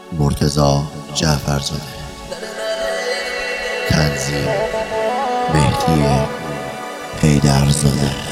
مرتضی جعفرزاده. تنظیم مهدی حیدرزاده.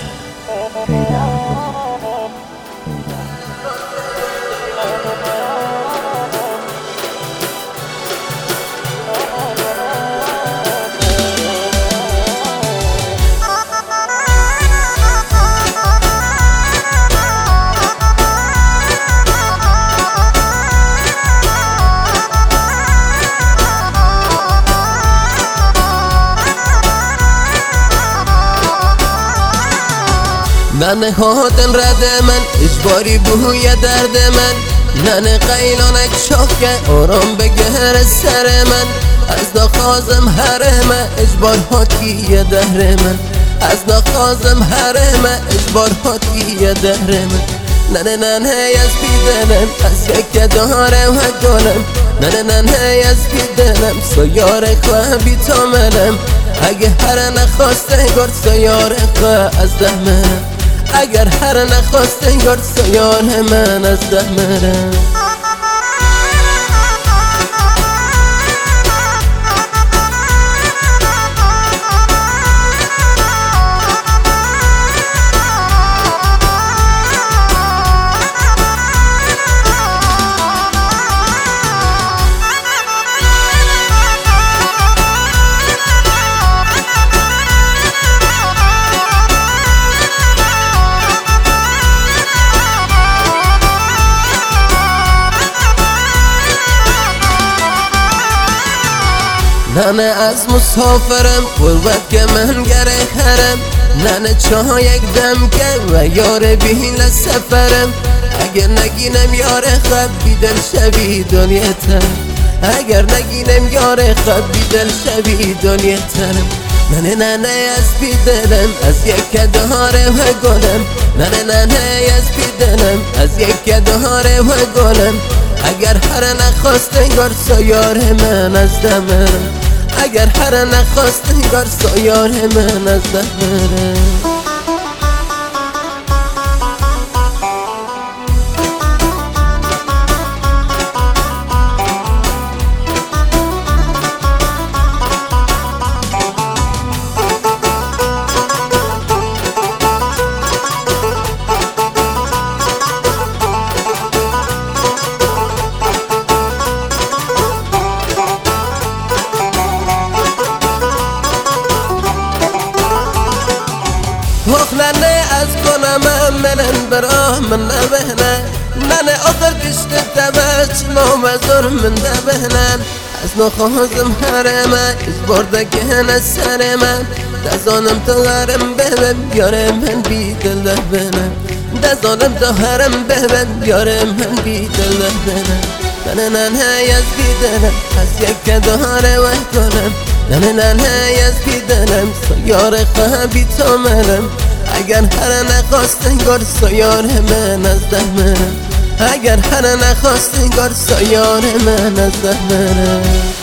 ننه هاتن رد من اجباری بوی درد من، ننه قیلانک شاخه آرام بگهر سر من. از نخوازم حرمه اجبار هاتی دهر من، از نخوازم حرمه اجبار هاتی دهر من. ننه از بیدنم از یک داره و گلم، ننه از بیدنم سیاره خواه بیتامنم. اگه هر نخواسته گرد سیاره خواه از ده منم، اگر هر نخواسته گرد سیاره من از ده منم. ننه از مسافرم قربت که من گره هرم، ننه چاه یک دم که و یار بین سفرم. اگر نگینم یار خب بیدل شوی دنیتم، اگر نگینم یار خب بیدل شوی دنیتم. ننه از بیدلم از یک دهاره و گلم، ننه از بیدلم از یک دهاره و گلم. اگر هر نخواسته گر سیار من از دمرم، اگر هر نخواسته گر سیار من از دمرم. ننه از کنم منن براه من نبهنن، ننه آخر کشت تبچ مامزور من نبهنن. از نخوازم حرمه اجبار دگهن سر من، دزانم تا حرم ببن یاره من بیدل دهبنم، دزانم تا حرم ببن یاره من بیدل دهبنم. ننه از بیدلم از یک دهاره و کنم، ننه از بیدلم سیاره خواه بیتامنم. اگر هر نخواسته گر سیار من از ده منم، اگر هر نخواسته گر سیار من از ده منم.